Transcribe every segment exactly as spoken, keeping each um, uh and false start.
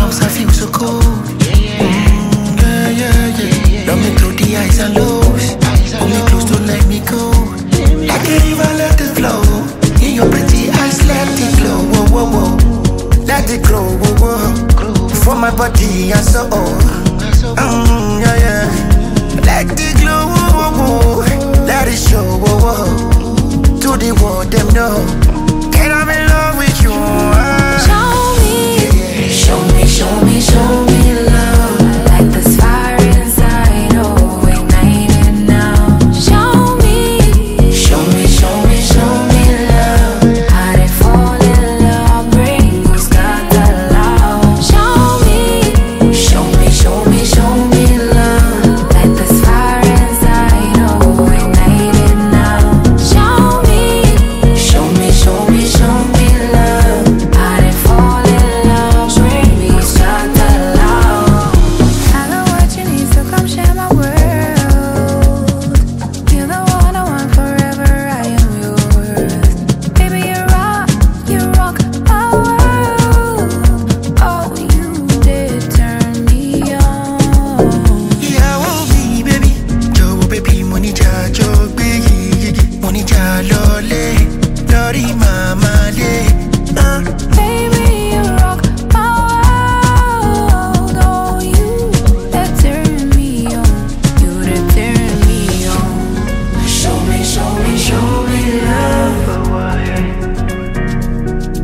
arms, I feel so cold. Mm, yeah, yeah, yeah. Love me through the highs and lows. Hold me close, don't let me go. Like a river, let it flow. In your pretty eyes, let it glow. Whoa, whoa, whoa. Let it grow, whoa, whoa. For my body and soul. Mm, yeah, yeah. Let it glow, whoa, whoa, whoa. Let it show, whoa, whoa. To the world, them know. Can I be in love with you? Uh. Show me, show me, show me, show me love. Like this fire inside, oh, ignite it now. Show me, show me, show me, show me love. How they fall in love, bring who's got the love. Show me, show me, show me, show me love. Like this fire inside, oh, ignite it now. Show me, show me, show me, show me love. How they fall in love, bring me who's got the love. I know what you need, so come share my world. You're the one I want forever, I am yours. Baby, you rock, you rock my world. Oh, you did turn me on. Yeah, oh, me, baby. Joe, baby, money, ja, joe, baby. Money, ja, lole. Lori, mama, le. Uh. Baby, you rock my world. Oh, you that turn me on. You that turn me on. Show me, show me, show me love.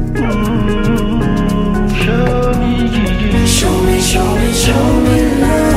Mm, show me, Show me, show me, show me love.